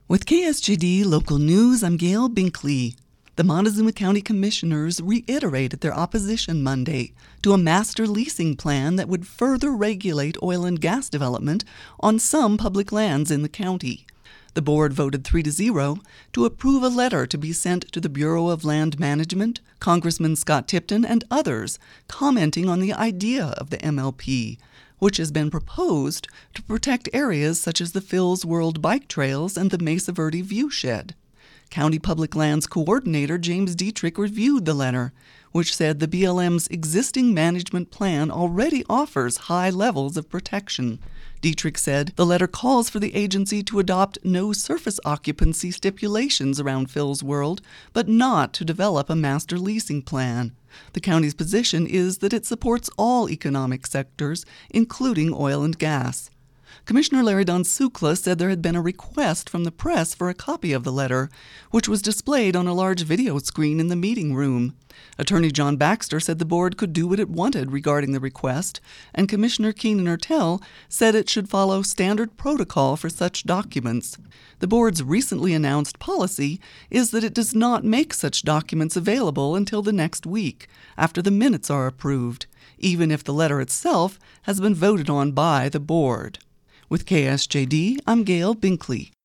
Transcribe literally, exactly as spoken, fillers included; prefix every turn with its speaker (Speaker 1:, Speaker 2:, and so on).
Speaker 1: With K S J D Local News, I'm Gail Binkley. The Montezuma County Commissioners reiterated their opposition Monday to a master leasing plan that would further regulate oil and gas development on some public lands in the county. The board voted three to zero to approve a letter to be sent to the Bureau of Land Management, Congressman Scott Tipton, and others commenting on the idea of the M L P, which has been proposed to protect areas such as the Phil's World Bike Trails and the Mesa Verde Viewshed. County Public Lands Coordinator James Dietrich reviewed the letter, which said the B L M's existing management plan already offers high levels of protection. Dietrich said the letter calls for the agency to adopt no surface occupancy stipulations around Phil's World, but not to develop a master leasing plan. The county's position is that it supports all economic sectors, including oil and gas. Commissioner Larry Don Sukla said there had been a request from the press for a copy of the letter, which was displayed on a large video screen in the meeting room. Attorney John Baxter said the board could do what it wanted regarding the request, and Commissioner Keenan Ertel said it should follow standard protocol for such documents. The board's recently announced policy is that it does not make such documents available until the next week, after the minutes are approved, even if the letter itself has been voted on by the board. With K S J D, I'm Gail Binkley.